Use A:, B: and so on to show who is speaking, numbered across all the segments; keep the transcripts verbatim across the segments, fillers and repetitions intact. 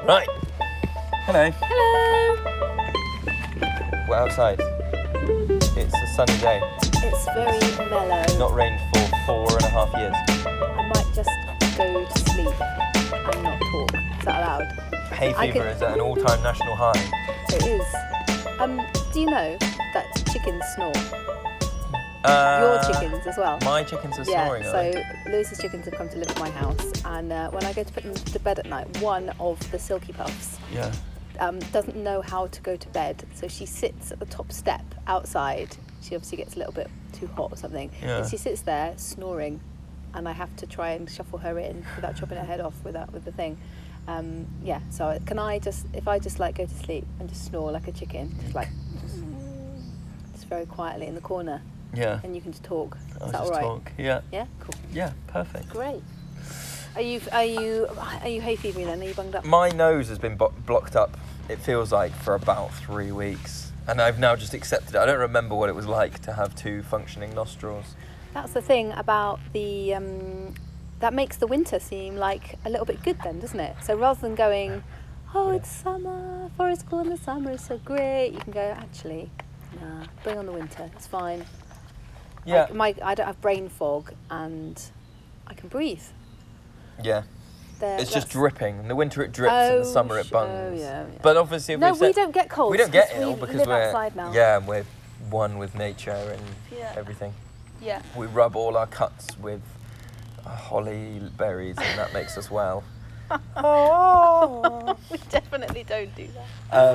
A: Right. Hello.
B: Hello.
A: We're outside. It's a sunny day.
B: It's very mellow.
A: Not rained for four and a half years.
B: I might just go to sleep and not talk. Is that allowed?
A: Hay
B: I
A: fever
B: could-
A: is at an all-time national high.
B: It is. Um, do you know that chickens snore?
A: Uh,
B: Your chickens as well?
A: My chickens are
B: Yeah,
A: snoring, are
B: so
A: they?
B: Lewis's chickens have come to live at my house, and uh, when I go to put them to bed at night, one of the Silky Puffs
A: Yeah.
B: um, doesn't know how to go to bed, so she sits at the top step outside. She obviously gets a little bit too hot or something,
A: Yeah.
B: and she sits there snoring, and I have to try and shuffle her in without chopping her head off with that with the thing. Um, yeah, so can I just, if I just like go to sleep and just snore like a chicken, just like, just very quietly in the corner,
A: Yeah.
B: and you can just talk.
A: I'll
B: Is that
A: just
B: all right?
A: talk. Yeah.
B: Yeah, cool.
A: Yeah, perfect.
B: Great. Are you are you are you hay fever then? Are you bunged up?
A: My nose has been bo- blocked up, it feels like, for about three weeks. And I've now just accepted it. I don't remember what it was like to have two functioning nostrils.
B: That's the thing about the um, that makes the winter seem like a little bit good then, doesn't it? So rather than going, oh,
A: Yeah.
B: it's summer, forest cool in the summer is so great, you can go, actually, nah, bring on the winter, it's fine.
A: Yeah.
B: Like my, I don't have brain fog and I can breathe.
A: Yeah.
B: There-
A: It's just
B: that's-
A: dripping. In the winter it drips, in the
B: Oh,
A: summer it
B: sh-
A: bungs.
B: oh, yeah, yeah.
A: But obviously, if
B: No,
A: we,
B: we
A: set-
B: don't get colds.
A: we don't get
B: 'cause
A: ill
B: we
A: because
B: live
A: we're
B: outside now.
A: yeah, and we're one with nature and
B: Yeah.
A: everything.
B: Yeah.
A: We rub all our cuts with uh, holly berries, and that makes us well. Oh.
B: We definitely don't do that.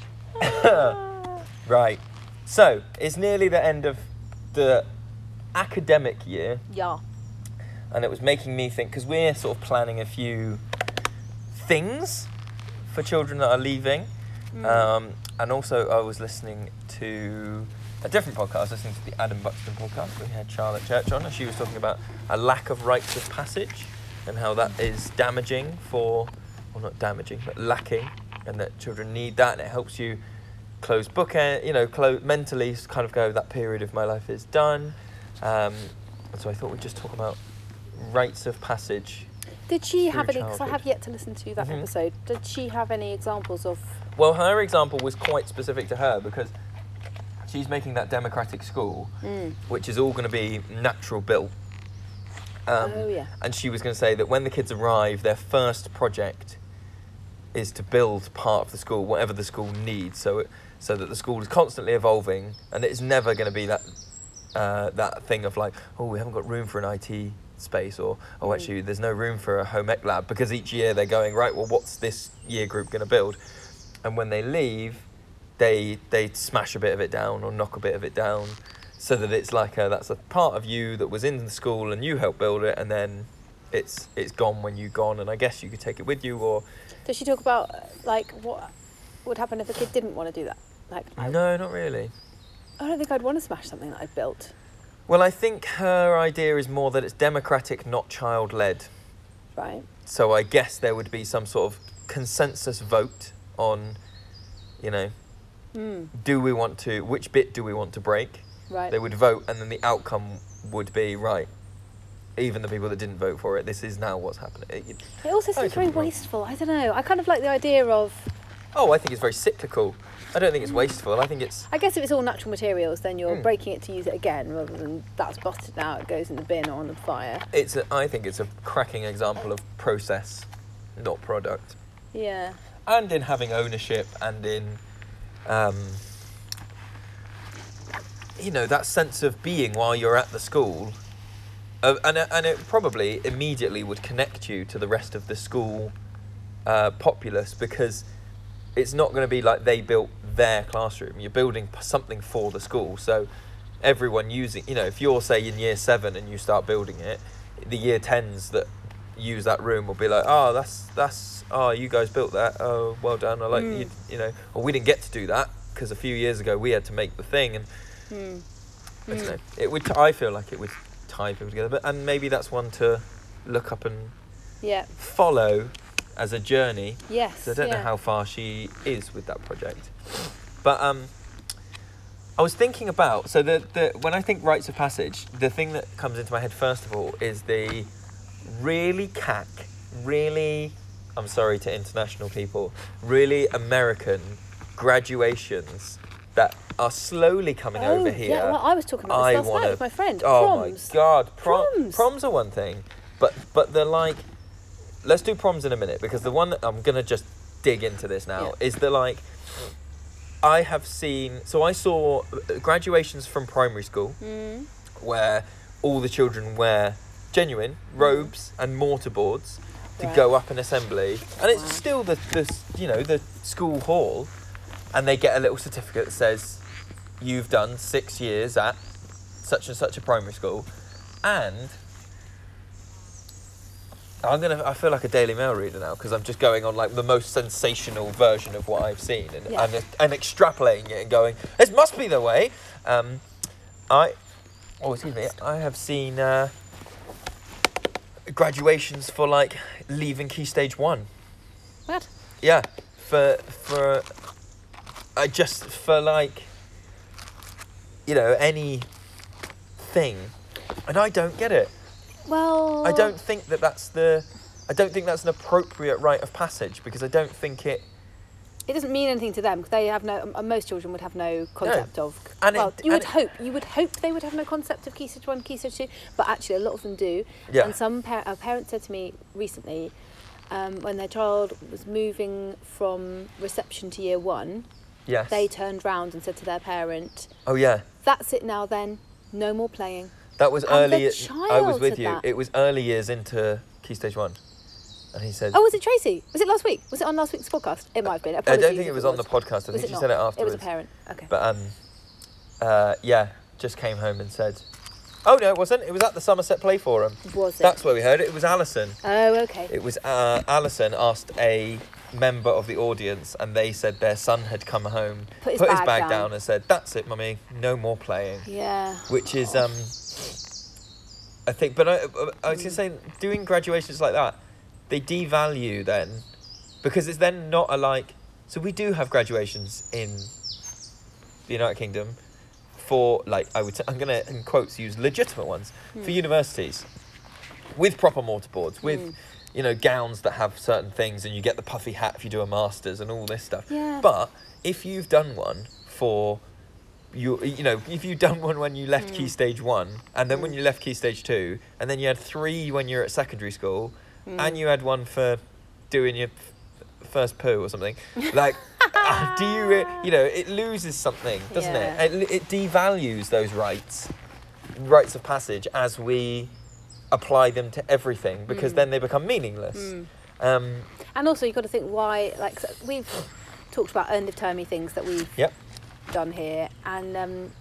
A: Um, right. So it's nearly the end of the academic year.
B: Yeah.
A: And it was making me think, because we're sort of planning a few things for children that are leaving.
B: Mm.
A: Um, and also I was listening to a different podcast, I was listening to the Adam Buxton podcast. We had Charlotte Church on, and she was talking about a lack of rites of passage and how that is damaging for, well, not damaging, but lacking, and that children need that, and it helps you close book, you know, close, mentally kind of go, that period of my life is done. Um, and so I thought we'd just talk about rites of passage.
B: Did she
A: through
B: have any, because I have
A: childhood.
B: yet to listen to that
A: Mhm.
B: episode, did she have any examples of...
A: Well, her example was quite specific to her because she's making that democratic school,
B: Mm.
A: which is all going to be natural built. Um,
B: Oh, yeah.
A: And she was going to say that when the kids arrive, their first project is to build part of the school, whatever the school needs, so it, so that the school is constantly evolving, and it's never going to be that uh, that thing of like, oh, we haven't got room for an I T space, or oh,
B: Mm.
A: actually, there's no room for a home ec lab, because each year they're going, right, well, what's this year group going to build? And when they leave, they they smash a bit of it down or knock a bit of it down, so that it's like a, that's a part of you that was in the school and you helped build it, and then it's it's gone when you're gone, and I guess you could take it with you, or
B: Does she talk about, uh, like, what would happen if a kid didn't want to do that? Like, I,
A: no, not really.
B: I don't think I'd want to smash something that I've built.
A: Well, I think her idea is more that it's democratic, not child-led.
B: Right.
A: So I guess there would be some sort of consensus vote on, you know,
B: Mm.
A: do we want to, which bit do we want to break?
B: Right.
A: They would vote, and then the outcome would be, right, even the people that didn't vote for it, this is now what's happening. It-
B: It also
A: I
B: seems
A: could
B: very
A: be wrong.
B: wasteful. I don't know. I kind of like the idea of...
A: Oh, I think it's very cyclical. I don't think it's wasteful. I think it's...
B: I guess if it's all natural materials, then you're
A: Mm.
B: breaking it to use it again, rather than that's busted out, it goes in the bin or on the fire.
A: It's a, I think it's a cracking example of process, not product.
B: Yeah.
A: And in having ownership, and in, um, you know, that sense of being while you're at the school. Uh, and, it- and it probably immediately would connect you to the rest of the school uh, populace, because it's not going to be like they built their classroom. You're building p- something for the school. So everyone using, you know, if you're, say, in year seven and you start building it, the year tens that use that room will be like, oh, that's, that's oh, you guys built that. Oh, well done. I like,
B: Mm.
A: you, you know, or we didn't get to do that because a few years ago we had to make the thing. And
B: Mm.
A: I don't
B: Mm.
A: know. It would, I feel like it would tie people together. But, and maybe that's one to look up and
B: Yeah.
A: follow as a journey.
B: Yes.
A: So I don't
B: yeah.
A: know how far she is with that project. But um, I was thinking about, so the, the when I think rites of passage, the thing that comes into my head first of all is the really cack, really I'm sorry to international people, really American graduations that are slowly coming
B: Oh,
A: over here.
B: yeah, well, I was talking about
A: I
B: this last
A: wanna,
B: night with my friend.
A: Oh
B: Proms.
A: my God, prom,
B: Proms.
A: proms are one thing, but but they're like, let's do proms in a minute, because the one that I'm gonna just dig into this now
B: Yeah.
A: is the like, I have seen, so I saw graduations from primary school
B: Mm.
A: where all the children wear genuine robes and mortarboards to
B: Right.
A: go up an assembly, and it's
B: Wow.
A: still the, the you know the school hall, and they get a little certificate that says you've done six years at such and such a primary school, and I'm gonna I feel like a Daily Mail reader now, because I'm just going on like the most sensational version of what I've seen and
B: Yeah.
A: and, and extrapolating it and going, this must be the way. Um, I oh excuse me I have seen uh, graduations for like leaving Key Stage One.
B: What?
A: Yeah, for for I just for like you know any thing, and I don't get it.
B: Well,
A: I don't think that that's the I don't think that's an appropriate rite of passage, because I don't think it
B: It doesn't mean anything to them because they have no. Uh, most children would have no concept of.
A: And
B: well,
A: it-
B: you would
A: and
B: hope. You would hope they would have no concept of Key Stage One, Key Stage Two, but actually a lot of them do.
A: Yeah.
B: And some par- a parent said to me recently, um, when their child was moving from reception to year one,
A: yes.
B: they turned round and said to their parent,
A: Oh yeah.
B: "That's it now. Then no more playing."
A: That was
B: And the
A: early. I
B: child
A: was with
B: said
A: you.
B: that.
A: It was early years into Key Stage One, and he said.
B: Oh, was it Tracy? Was it last week? Was it on last week's podcast? It might have been.
A: I
B: Apologies
A: don't think
B: if
A: it was on the podcast. I
B: Was
A: think
B: it
A: she
B: not?
A: said it
B: It
A: afterwards.
B: was a parent. Okay.
A: But um, uh, yeah, just came home and said, "Oh no, it wasn't. It was at the Somerset Play Forum."
B: Was it?
A: That's where we heard it. It was Alison.
B: Oh, okay.
A: It was uh, Alison asked a member of the audience, and they said their son had come home,
B: Put his bag
A: bag
B: down.
A: down, and said, "That's it, mummy. No more playing."
B: Yeah.
A: Which is um, I think. But I, I was just saying, doing graduations like that, they devalue then, because it's then not a like. So we do have graduations in the United Kingdom for like I would say, I'm gonna in quotes use legitimate ones for universities with proper mortarboards, with
B: Mm.
A: you know gowns that have certain things, and you get the puffy hat if you do a masters and all this stuff.
B: Yeah.
A: But if you've done one for you, you know, if you've done one when you left Key Stage One, and then when you left Key Stage Two, and then you had three when you're at secondary school, and you had one for doing your f- first poo or something, like, uh, do you, re- you know, it loses something, doesn't
B: Yeah.
A: it? it? It devalues those rites, rites of passage, as we apply them to everything, because
B: Mm.
A: then they become meaningless.
B: Mm.
A: Um,
B: And also, you've got to think why, like, so we've talked about end of termy things that we've
A: Yep.
B: done here, and um,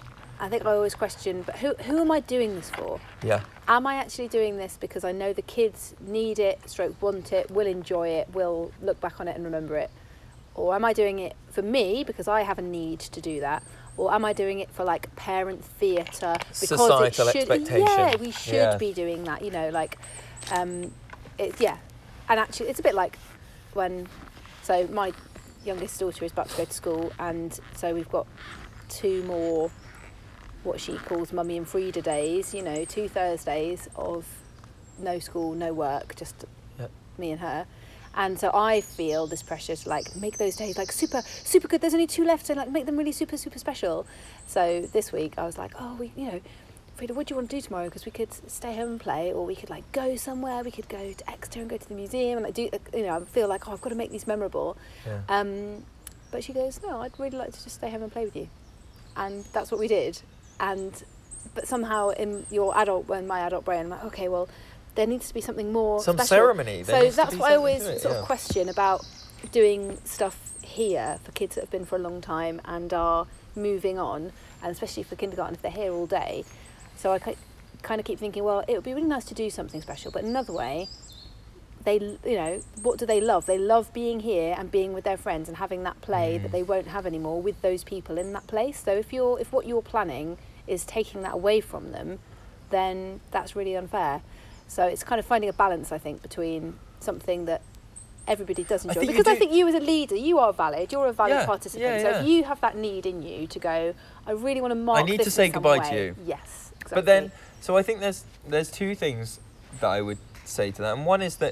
B: I think I always question, but who who am I doing this for?
A: yeah.
B: Am I actually doing this because I know the kids need it, stroke want it, will enjoy it, will look back on it and remember it? Or am I doing it for me because I have a need to do that? Or am I doing it for like parent theatre because
A: Societal
B: it should?
A: expectation.
B: Yeah, we should
A: Yeah.
B: be doing that. You know, like, um, it, yeah. And actually, it's a bit like when. So my youngest daughter is about to go to school, and so we've got two more, what she calls Mummy and Frida days. You know, two Thursdays of no school, no work, just
A: Yep.
B: me and her. And so I feel this pressure to like make those days like super, super good. There's only two left, and like make them really super, super special. So this week I was like, oh, we, you know, Frida, what do you want to do tomorrow? Because we could stay home and play, or we could like go somewhere. We could go to Exeter and go to the museum, and like do, you know, I feel like, oh, I've got to make these memorable.
A: Yeah.
B: Um, but she goes, no, I'd really like to just stay home and play with you, and that's what we did. And but somehow in your adult, when my adult brain, I'm like, okay, well, there needs to be something more
A: Some
B: special.
A: ceremony. There
B: So
A: needs to
B: that's
A: be
B: what I
A: something
B: always
A: to it,
B: sort
A: yeah.
B: of question about doing stuff here for kids that have been for a long time and are moving on, and especially for kindergarten if they're here all day. So I kind of keep thinking, well, it would be really nice to do something special, but another way, they, you know, what do they love? They love being here and being with their friends and having that play
A: Mm.
B: that they won't have anymore with those people in that place. So if you're, if what you're planning is taking that away from them, then that's really unfair. So it's kind of finding a balance, I think, between something that everybody does
A: I
B: enjoy.
A: think you
B: Because I
A: do-
B: think you as a leader, you are valid, you're a valid
A: Yeah,
B: participant.
A: yeah,
B: So
A: yeah.
B: if you have that need in you to go, I really want to mark
A: I need
B: this
A: to say
B: in some
A: goodbye
B: way.
A: to you.
B: Yes, exactly.
A: But then, so I think there's there's two things that I would say to that, and one is that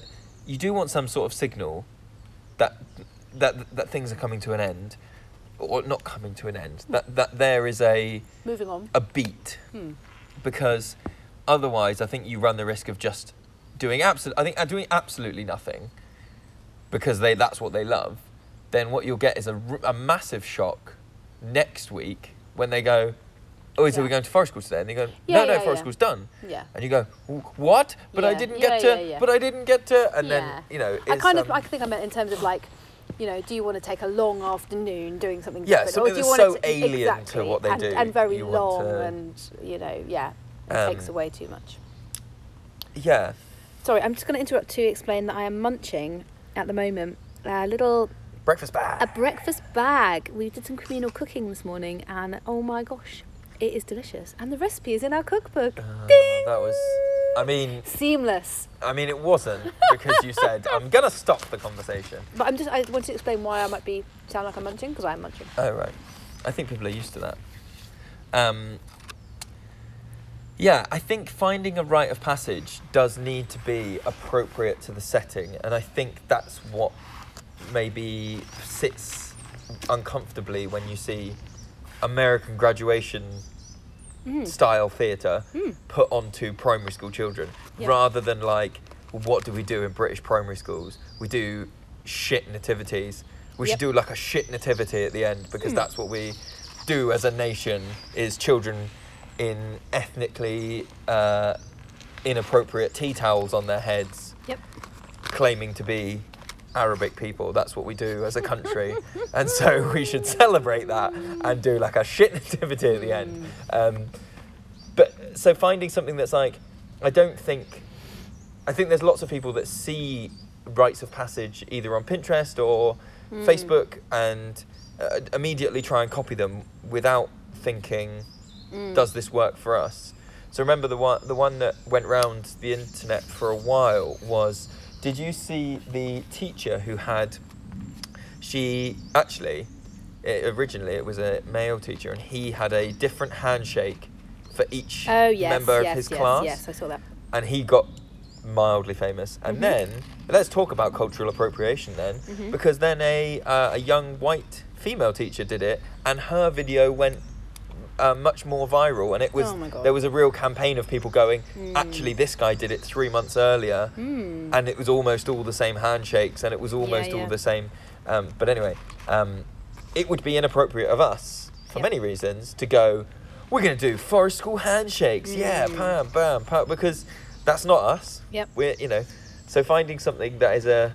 A: you do want some sort of signal that that that things are coming to an end, or not coming to an end. That that there is a
B: moving on
A: a beat,
B: hmm.
A: because otherwise, I think you run the risk of just doing absolute. I think uh, doing absolutely nothing, because they that's what they love. Then what you'll get is a, a massive shock next week when they go, oh, so
B: Yeah.
A: we're going to forest school today? And they go,
B: Yeah,
A: no, no,
B: yeah,
A: forest
B: yeah.
A: school's done.
B: Yeah.
A: And you go, what? But I
B: Yeah.
A: didn't
B: Yeah,
A: get to,
B: yeah, yeah.
A: but I didn't get to, and
B: Yeah.
A: then, you know, it's,
B: I kind of,
A: um,
B: I think I meant in terms of like, you know, do you want to take a long afternoon doing something
A: Yeah,
B: different,
A: something
B: or do you
A: that's
B: want
A: so
B: it to,
A: alien to
B: exactly,
A: what they
B: and,
A: do.
B: and very
A: You want
B: long,
A: to-
B: and you know, yeah, it
A: Um,
B: takes away too much.
A: yeah.
B: Sorry, I'm just going to interrupt to explain that I am munching at the moment a little
A: Breakfast bag.
B: a breakfast bag. We did some communal cooking this morning, and oh my gosh, it is delicious. And the recipe is in our cookbook.
A: Uh,
B: Ding!
A: That was, I mean,
B: Seamless.
A: I mean, it wasn't because you said, I'm going to stop the conversation.
B: But I'm just, I wanted to explain why I might be sound like I'm munching, because I am munching.
A: Oh, right. I think people are used to that. Um, yeah, I think finding a rite of passage does need to be appropriate to the setting. And I think that's what maybe sits uncomfortably when you see American graduation
B: Mm.
A: style theatre
B: Mm.
A: put onto primary school children,
B: Yeah.
A: rather than like, well, what do we do in British primary schools? We do shit nativities. We
B: Yep.
A: should do like a shit nativity at the end, because
B: Mm.
A: that's what we do as a nation, is children in ethnically uh, inappropriate tea towels on their heads,
B: Yep.
A: claiming to be Arabic people. That's what we do as a country. And so we should celebrate that and do like a shit nativity at the end. Um, but so finding something that's like, I don't think, I think there's lots of people that see rites of passage either on Pinterest or
B: Mm.
A: Facebook and uh, immediately try and copy them without thinking,
B: Mm.
A: does this work for us? So remember the one, the one that went round the internet for a while was, did you see the teacher who had, she actually, it, originally it was a male teacher, and he had a different handshake for each
B: Oh yes,
A: member
B: yes,
A: of his
B: yes,
A: class,
B: yes, I saw that.
A: and he got mildly famous. And
B: Mhm.
A: then, let's talk about cultural appropriation then,
B: Mhm.
A: because then a, uh, a young white female teacher did it, and her video went Uh, much more viral, and it was
B: Oh my God.
A: there was a real campaign of people going,
B: Mm.
A: actually this guy did it three months earlier,
B: Mm.
A: and it was almost all the same handshakes, and it was almost
B: yeah.
A: all the same. Um, but anyway, um, it would be inappropriate of us, for
B: Yep.
A: many reasons, to go, we're going to do forest school handshakes, yeah,
B: Mm.
A: bam, bam, bam, because that's not us.
B: Yep.
A: We're, you know, so finding something that is a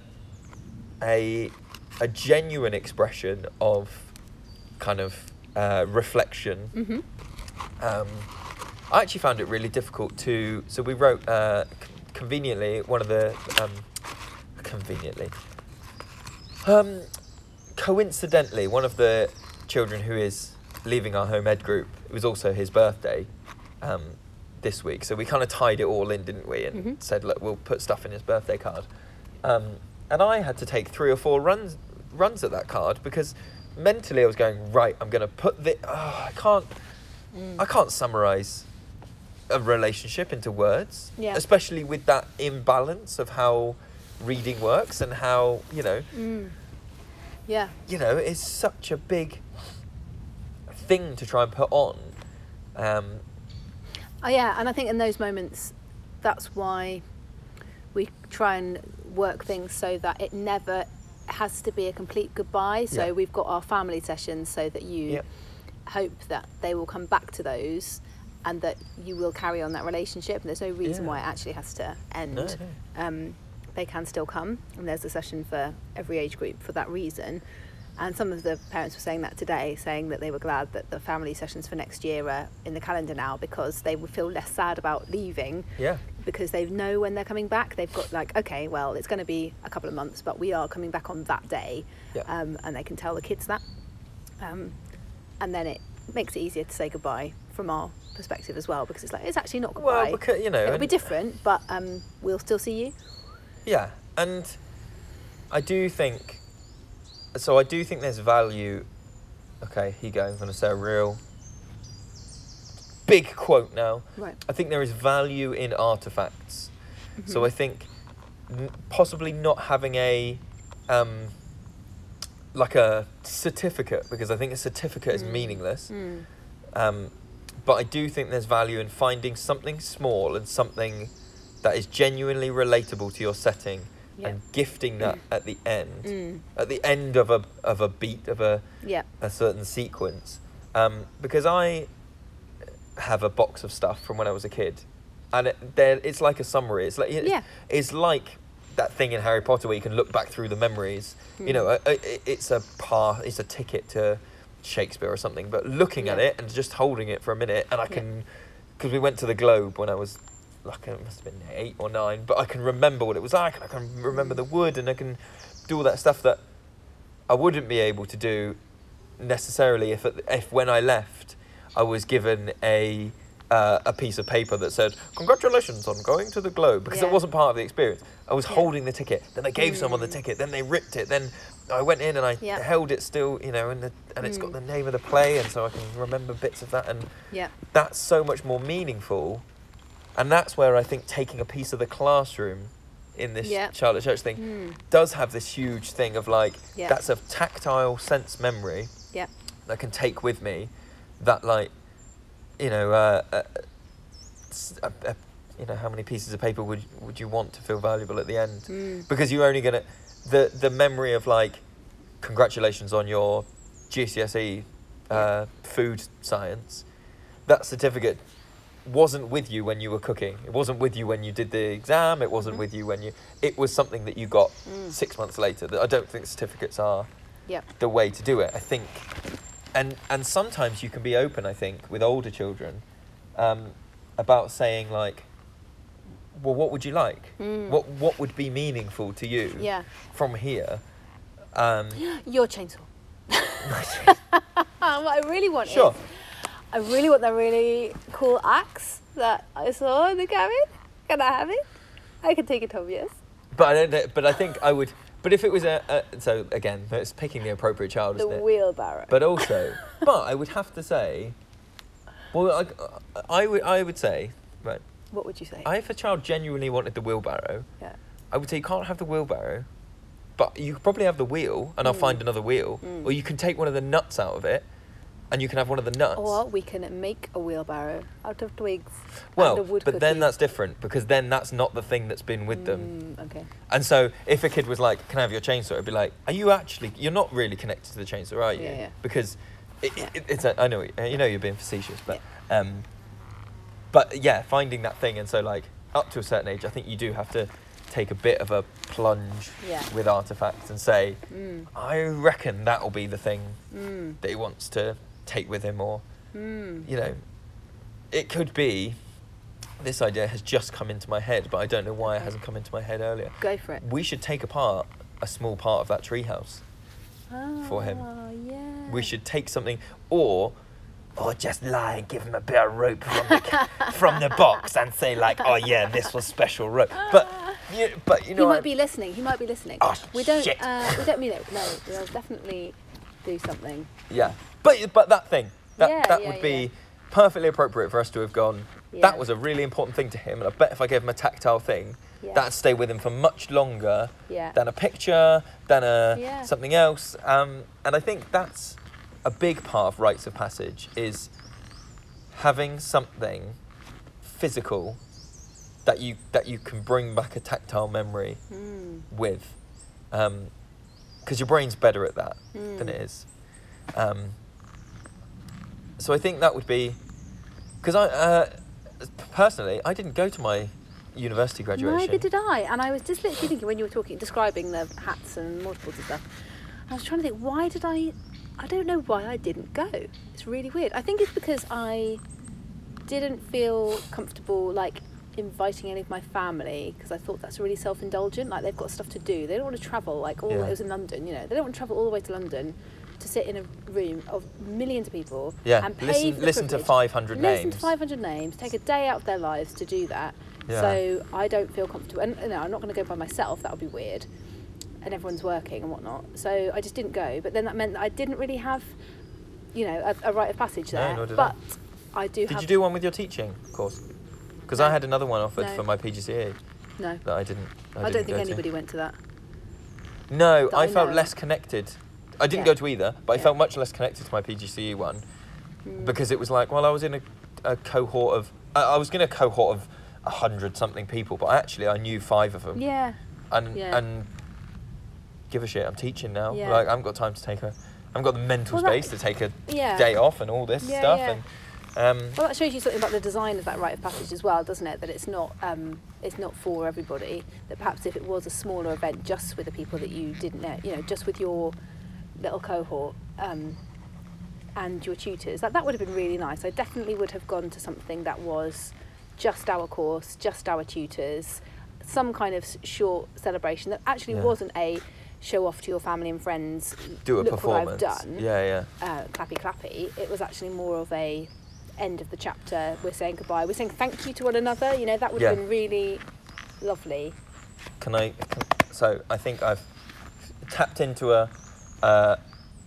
A: a a genuine expression of kind of uh, reflection.
B: Mhm.
A: Um, I actually found it really difficult to. So we wrote uh, c- conveniently one of the um, conveniently, um, coincidentally, one of the children who is leaving our home ed group. It was also his birthday um, this week, so we kind of tied it all in, didn't we? And
B: Mhm.
A: said, look, we'll put stuff in his birthday card. Um, and I had to take three or four runs runs at that card because mentally I was going, right, I'm going to put the. Oh, I can't.
B: Mm.
A: I can't summarize a relationship into words,
B: Yeah.
A: especially with that imbalance of how reading works and how, you know,
B: Mm. Yeah.
A: you know, it's such a big thing to try and put on. Um,
B: Oh yeah, and I think in those moments, that's why we try and work things so that it never has to be a complete goodbye. So
A: Yeah.
B: we've got our family sessions so that you
A: Yeah.
B: hope that they will come back to those and that you will carry on that relationship. And there's no reason
A: Yeah.
B: why it actually has to end.
A: No, no.
B: Um, they can still come, and there's a session for every age group for that reason. And some of the parents were saying that today, saying that they were glad that the family sessions for next year are in the calendar now because they would feel less sad about leaving
A: yeah.
B: because they know when they're coming back. They've got like, okay, well, it's going to be a couple of months, but we are coming back on that day.
A: Yeah.
B: Um, and they can tell the kids that. Um, and then it makes it easier to say goodbye from our perspective as well, because it's like, it's actually not goodbye.
A: Well, because, you know.
B: It'll be
A: and-
B: different, but um, we'll still see you.
A: Yeah, and I do think, so I do think there's value. Okay, here you go. I'm going to say a real big quote now.
B: Right.
A: I think there is value in artifacts. So
B: Mhm.
A: I think n- possibly not having a um, like a certificate, because I think a certificate is
B: Mm.
A: meaningless.
B: Mm.
A: Um, but I do think there's value in finding something small and something that is genuinely relatable to your setting,
B: Yeah.
A: and gifting that at the end,
B: Mm.
A: at the end of a of a beat of a
B: Yeah.
A: a certain sequence. Um, because I have a box of stuff from when I was a kid, and it, there it's like a summary. It's like it's,
B: Yeah.
A: it's like that thing in Harry Potter where you can look back through the memories. You know,
B: Mm.
A: a, a, it's a par, it's a ticket to Shakespeare or something. But looking at
B: Yeah.
A: it and just holding it for a minute, and I
B: Yeah.
A: can, because we went to the Globe when I was, like, it must have been eight or nine. But I can remember what it was like, and I can remember the wood, and I can do all that stuff that I wouldn't be able to do necessarily if if when I left I was given a uh, a piece of paper that said congratulations on going to the Globe, because
B: Yeah.
A: it wasn't part of the experience. I was
B: Yeah.
A: holding the ticket, then they gave someone the
B: Mm.
A: ticket, then they ripped it, then I went in and I
B: Yeah.
A: held it still, you know, and the, and it's got
B: Mm.
A: the name of the play, and so I can remember bits of that, and
B: Yeah.
A: that's so much more meaningful. And that's where I think taking a piece of the classroom in this
B: Yeah.
A: Charlotte Church thing
B: Mm.
A: does have this huge thing of like,
B: Yeah.
A: that's a tactile sense memory
B: Yeah.
A: that I can take with me, that like, you know, uh, uh, s- uh, uh, you know, how many pieces of paper would would you want to feel valuable at the end?
B: Mm.
A: Because you're only gonna, the the memory of like, congratulations on your G C S E uh, food science, that certificate wasn't with you when you were cooking. It wasn't with you when you did the exam. It wasn't
B: Mhm.
A: with you when you. It was something that you got
B: Mm.
A: six months later. That I don't think certificates are
B: Yeah.
A: the way to do it. I think, and and sometimes you can be open. I think with older children, um, about saying like, well, what would you like?
B: Mm.
A: What what would be meaningful to you
B: Yeah.
A: from here? Um,
B: Your chainsaw. What I really want
A: Sure.
B: is, I really want that really cool axe that I saw in the cabin. Can I have it? I can take it home, yes.
A: but I don't. know- But I think I would. But if it was a, a so again, it's picking the appropriate child,
B: The
A: isn't it?
B: wheelbarrow.
A: But also, but I would have to say, well, I, I would I would say, right,
B: What would you say?
A: if a child genuinely wanted the wheelbarrow,
B: Yeah.
A: I would say you can't have the wheelbarrow, but you could probably have the wheel, and I'll
B: Mm.
A: find another wheel,
B: Mm.
A: or you can take one of the nuts out of it, and you can have one of the nuts.
B: Or we can make a wheelbarrow out of twigs
A: well,
B: and a wood
A: but then
B: cookie.
A: that's different, because then that's not the thing that's been with them.
B: Mm, okay.
A: And so if a kid was like, can I have your chainsaw? It'd be like, are you actually, you're not really connected to the chainsaw, are you?
B: Yeah, yeah.
A: Because it,
B: Yeah.
A: it, it's a, I know, you know you're being facetious, but, um, but yeah, finding that thing. And so like up to a certain age, I think you do have to take a bit of a plunge
B: Yeah.
A: with artifacts and say,
B: Mm.
A: I reckon that'll be the thing
B: Mm.
A: that he wants to take with him, or,
B: Mm.
A: you know, it could be, this idea has just come into my head, but I don't know why it hasn't come into my head earlier.
B: Go for it.
A: We should take apart a small part of that treehouse. for him.
B: Oh, yeah.
A: We should take something, or or just lie and give him a bit of rope from the ca- from the box and say like, oh yeah, this was special rope. But you, but you know,
B: he might
A: I-
B: be listening. He might be listening.
A: Oh,
B: we don't.
A: shit.
B: Uh, we don't mean it. No, we'll definitely do something.
A: yeah. But but that thing, that
B: Yeah,
A: that
B: yeah,
A: would be
B: yeah.
A: perfectly appropriate for us to have gone.
B: Yeah.
A: That was a really important thing to him, and I bet if I gave him a tactile thing,
B: Yeah.
A: that'd stay with him for much longer
B: Yeah.
A: than a picture, than a
B: Yeah.
A: something else. Um, and I think that's a big part of rites of passage, is having something physical that you that you can bring back a tactile memory
B: Mm.
A: with, because your brain's better at that than
B: Mm.
A: it is. Um, so I think that would be, because I uh, personally I didn't go to my university graduation.
B: Neither did I. And I was just literally thinking when you were talking, describing the hats and multiples and stuff, I was trying to think, why did I, I don't know why I didn't go. It's really weird. I think it's because I didn't feel comfortable, like, inviting any of my family, because I thought that's really self-indulgent. Like, they've got stuff to do. They don't want to travel, like, all,
A: Yeah.
B: it was in London, you know. They don't want to travel all the way to London to sit in a room of millions of people
A: Yeah,
B: and pay
A: listen,
B: for the
A: listen to
B: privilege.
A: five hundred
B: Listen
A: names.
B: to five hundred names, take a day out of their lives to do that.
A: Yeah.
B: So I don't feel comfortable. And you know, I'm not going to go by myself, that would be weird. And everyone's working and whatnot. So I just didn't go. But then that meant that I didn't really have, you know, a, a rite of passage
A: No,
B: there.
A: nor did I.
B: but I. do
A: Did
B: have...
A: you do one with your teaching course? Because
B: No.
A: I had another one offered
B: No.
A: for my P G C E.
B: No.
A: that I didn't. I,
B: I,
A: didn't
B: don't think
A: go
B: anybody
A: to.
B: went to that.
A: No,
B: that
A: I,
B: I
A: felt
B: know
A: less
B: of.
A: connected. I didn't
B: Yeah.
A: go to either, but I
B: Yeah.
A: felt much less connected to my P G C E one
B: Mm.
A: because it was like, well, I was in a, a cohort of, I, I was in a cohort of a hundred something people, but actually I knew five of them.
B: Yeah.
A: And
B: Yeah.
A: and give a shit. I'm teaching now.
B: Yeah.
A: Like I haven't got time to take a, I haven't got the mental
B: Well, that-
A: space to take a
B: Yeah.
A: day off and all this
B: Yeah,
A: stuff.
B: yeah.
A: And um,
B: Well, that shows you something about the design of that rite of passage as well, doesn't it? That it's not um, it's not for everybody. That perhaps if it was a smaller event, just with the people that you didn't know, you know, just with your little cohort um, and your tutors, that that would have been really nice. I definitely would have gone to something that was just our course, just our tutors, some kind of s- short celebration that actually
A: Yeah.
B: wasn't a show off to your family and friends.
A: do a
B: Look
A: performance.
B: what I've done.
A: Yeah, yeah.
B: Uh, clappy clappy. It was actually more of a end of the chapter. We're saying goodbye. We're saying thank you to one another. You know, that would have
A: Yeah.
B: been really lovely.
A: Can I? Can, so I think I've tapped into a uh,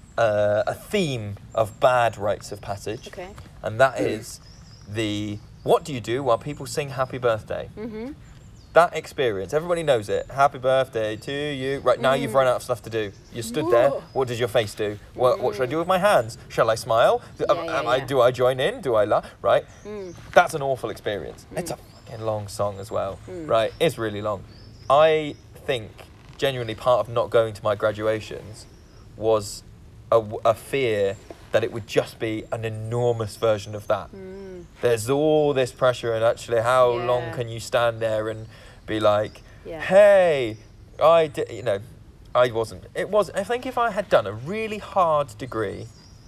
A: uh, a theme of bad rites of passage,
B: Okay.
A: and that is the what do you do while people sing Happy Birthday?
B: Mhm.
A: That experience, everybody knows it. Happy birthday to you. Right now, you've
B: Mm.
A: run out of stuff to do. You stood there.
B: Whoa.
A: What does your face do? What, what should I do with my hands? Shall I smile? Do,
B: Yeah,
A: am,
B: yeah,
A: am I,
B: yeah.
A: do I join in? Do I laugh? Right?
B: Mm.
A: That's an awful experience. It's a fucking long song as well. Right? It's really long. I think genuinely part of not going to my graduations was a, a fear that it would just be an enormous version of that.
B: Mm.
A: There's all this pressure, and actually, how long
B: Yeah.
A: can you stand there and be like,
B: Yeah.
A: hey, I did, you know, I wasn't. It was. I think if I had done a really hard degree,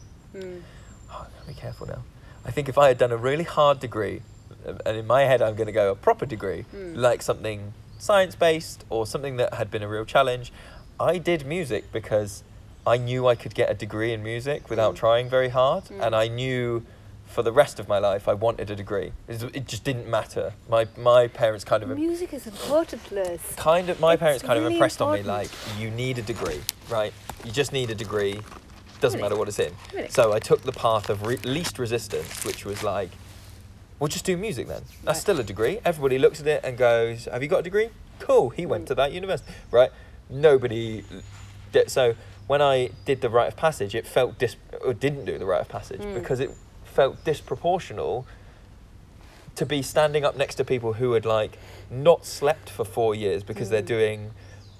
B: Mm.
A: oh, I've got to be careful now. I think if I had done a really hard degree, and in my head I'm going to go a proper degree,
B: Mm.
A: like something science-based or something that had been a real challenge, I did music because I knew I could get a degree in music without
B: Mm.
A: trying very hard,
B: Mm.
A: and I knew for the rest of my life I wanted a degree. It, it just didn't matter. My my parents kind of
B: Music is important, Liz.
A: kind of my
B: It's
A: parents kind of
B: really
A: impressed on me
B: important.
A: like you need a degree, right? You just need a degree. Doesn't
B: Really?
A: matter what it's in.
B: Really?
A: So I took the path of re- least resistance, which was like, we'll just do music then. That's
B: Right.
A: still a degree. Everybody looks at it and goes, "Have you got a degree? Cool. He went
B: Mm.
A: to that university, right?" Nobody did. So when I did the rite of passage, it felt dis or didn't do the rite of passage
B: Mm.
A: because it felt disproportional to be standing up next to people who had like not slept for four years because they're
B: Mm.
A: doing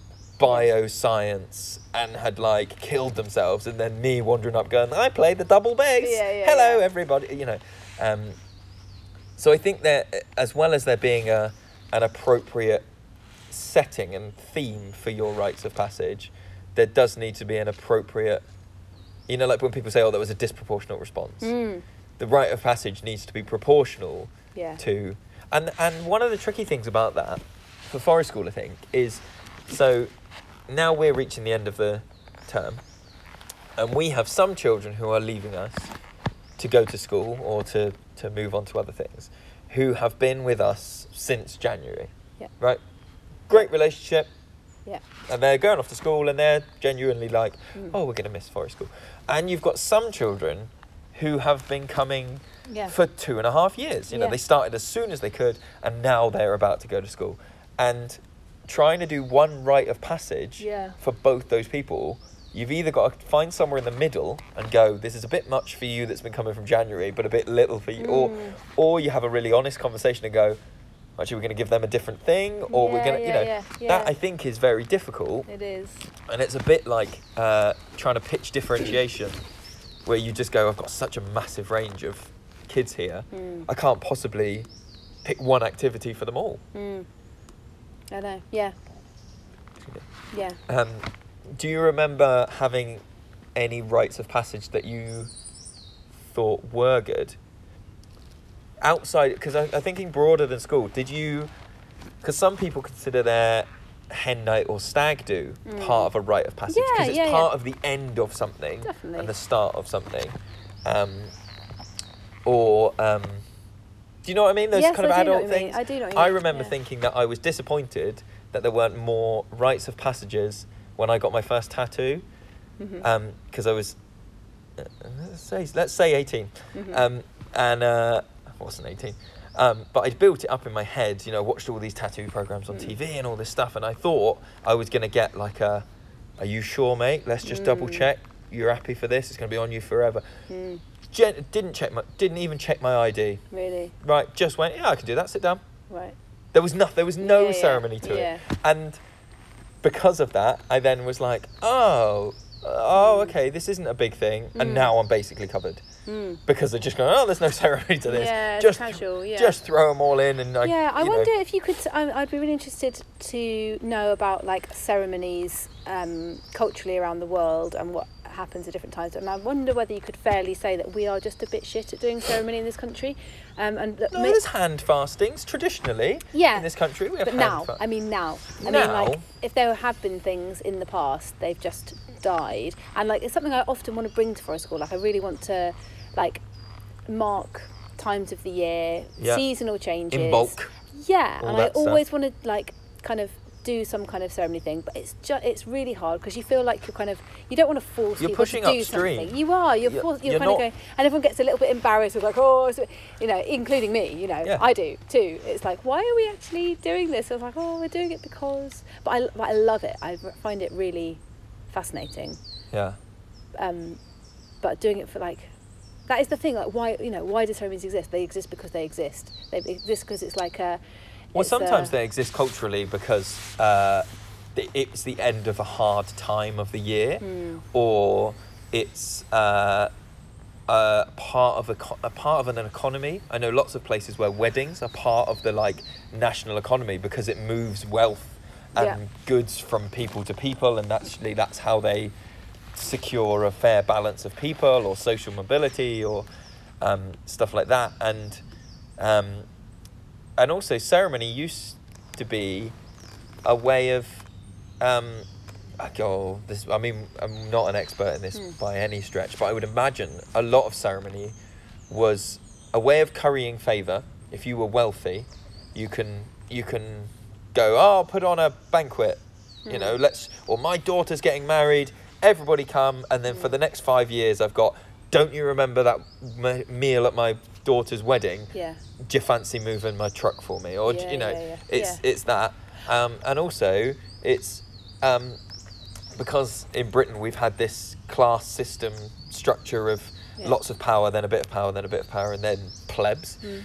A: bioscience and had like killed themselves, and then me wandering up going, I played the double bass.
B: Yeah, yeah,
A: Hello,
B: yeah.
A: everybody. You know. Um, so I think that as well as there being a an appropriate setting and theme for your rites of passage, there does need to be an appropriate. You know, like when people say, "Oh, that was a disproportionate response."
B: Mm.
A: The rite of passage needs to be proportional
B: Yeah.
A: to, and and one of the tricky things about that for Forest School, I think, is so now we're reaching the end of the term, and we have some children who are leaving us to go to school or to to move on to other things, who have been with us since January.
B: Yeah.
A: Right. Great relationship.
B: Yeah.
A: And they're going off to school, and they're genuinely like,
B: Mm.
A: oh, we're going to miss Forest School. And you've got some children who have been coming
B: Yeah.
A: for two and a half years. You know,
B: Yeah.
A: they started as soon as they could, and now they're about to go to school. And trying to do one rite of passage
B: Yeah.
A: for both those people, you've either got to find somewhere in the middle and go, this is a bit much for you that's been coming from January, but a bit little for you. Or,
B: Mm.
A: or you have a really honest conversation and go, actually, we're going to give them a different thing, or we're
B: Yeah,
A: going to, you
B: yeah,
A: know,
B: yeah, yeah.
A: that I think is very difficult.
B: It is.
A: And it's a bit like uh, trying to pitch differentiation, where you just go, I've got such a massive range of kids here,
B: Mm.
A: I can't possibly pick one activity for them all.
B: Mm. I know. Yeah. Yeah.
A: Um, do you remember having any rites of passage that you thought were good? Outside, because I, I'm thinking broader than school, did you, because some people consider their hen night or stag do
B: Mm.
A: part of a rite of passage,
B: Yeah,
A: because it's
B: yeah,
A: part
B: yeah.
A: of the end of something
B: Definitely.
A: and the start of something. Um, or, um, do you know what I mean? Those
B: Yes,
A: kind of
B: I do know
A: adult
B: what you mean.
A: things.
B: I do know what you
A: I
B: mean,
A: remember
B: yeah.
A: thinking that I was disappointed that there weren't more rites of passages when I got my first tattoo,
B: Mhm.
A: because I was, uh, let's say, let's say eighteen,
B: Mhm.
A: um, and uh, I wasn't eighteen, Um, but I'd built it up in my head, you know, watched all these tattoo programs on
B: Mm.
A: T V and all this stuff, and I thought I was going to get like a, are you sure, mate? Let's just
B: Mm.
A: double check. You're happy for this? It's going to be on you forever.
B: Mm.
A: Gen- didn't check my, didn't even check my I D.
B: Really?
A: Right, just went, yeah, I can do that. Sit down.
B: Right.
A: There was no, there was no
B: Yeah, yeah,
A: ceremony to
B: yeah.
A: it, and because of that, I then was like, oh, oh, okay, this isn't a big thing, and
B: Mm.
A: now I'm basically covered.
B: Mm.
A: Because they're just going, oh, there's no ceremony to this.
B: Yeah, it's
A: just,
B: casual, yeah.
A: just throw them all in, and I,
B: Yeah, I
A: you know.
B: wonder if you could. I- I'd be really interested to know about like ceremonies um, culturally around the world and what happens at different times. And I wonder whether you could fairly say that we are just a bit shit at doing ceremony in this country. Um, and that
A: No,
B: ma-
A: there's hand fastings traditionally.
B: Yeah,
A: In this country, we have
B: but
A: hand
B: now,
A: fa-
B: I mean now. I
A: Now?
B: mean like if there have been things in the past, they've just died. And like it's something I often want to bring to Forest School. Like I really want to, like, mark times of the year,
A: Yeah.
B: seasonal changes.
A: in bulk.
B: Yeah,
A: all
B: and I
A: that stuff.
B: always want to like kind of do some kind of ceremony thing, but it's just it's really hard because you feel like you're kind of you don't want to force
A: You're
B: people
A: pushing
B: to do
A: upstream.
B: something. You are. You're
A: You're-
B: forced, you're,
A: you're
B: kind
A: not-
B: of going, and everyone gets a little bit embarrassed. With like, oh, it's- you know, including me. You know,
A: Yeah.
B: I do too. It's like, why are we actually doing this? I was like, oh, we're doing it because. But I, but I love it. I find it really fascinating.
A: Yeah.
B: Um, but doing it for like. That is the thing. Like, why you know why do ceremonies exist? They exist because they exist. They exist because it's like a.
A: Well,
B: it's
A: sometimes
B: a,
A: they exist culturally because uh, th- it's the end of a hard time of the year,
B: Mm.
A: or it's uh, a part of a, co- a part of an economy. I know lots of places where weddings are part of the like national economy because it moves wealth and
B: Yeah.
A: goods from people to people, and actually that's how they secure a fair balance of people or social mobility or um, stuff like that. And um, and also ceremony used to be a way of um, oh, this I mean I'm not an expert in this
B: Mm.
A: by any stretch, but I would imagine a lot of ceremony was a way of currying favour. If you were wealthy, you can you can go, oh, I'll put on a banquet, you
B: Mm.
A: know, let's or my daughter's getting married, everybody come, and then for the next five years I've got, don't you remember that me- meal at my daughter's wedding?
B: Yeah.
A: Do you fancy moving my truck for me? Or,
B: Yeah,
A: you know,
B: yeah, yeah.
A: it's
B: Yeah.
A: it's that. Um, and also, it's um, because in Britain we've had this class system structure of
B: Yeah.
A: lots of power, then a bit of power, then a bit of power, and then plebs.
B: Mm.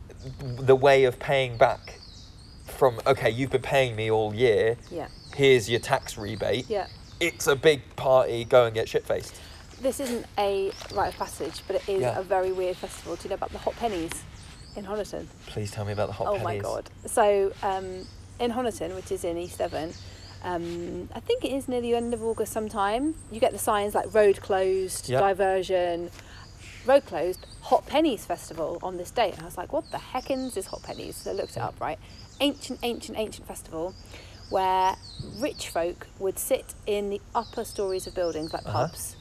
A: The way of paying back from, okay, you've been paying me all year,
B: Yeah.
A: here's your tax rebate.
B: Yeah.
A: It's a big party, go and get shit-faced.
B: This isn't a rite of passage, but it is
A: Yeah.
B: a very weird festival. Do you know about the hot pennies in Honiton?
A: Please tell me about the hot
B: Oh
A: pennies.
B: my god! So um, in Honiton, which is in East Devon, um, I think it is near the end of August sometime. You get the signs like road closed,
A: Yep.
B: diversion, road closed, hot pennies festival on this date. And I was like, what the heckins is hot pennies? So I looked it up, right? Ancient, ancient, ancient festival where rich folk would sit in the upper stories of buildings like
A: Uh-huh.
B: pubs,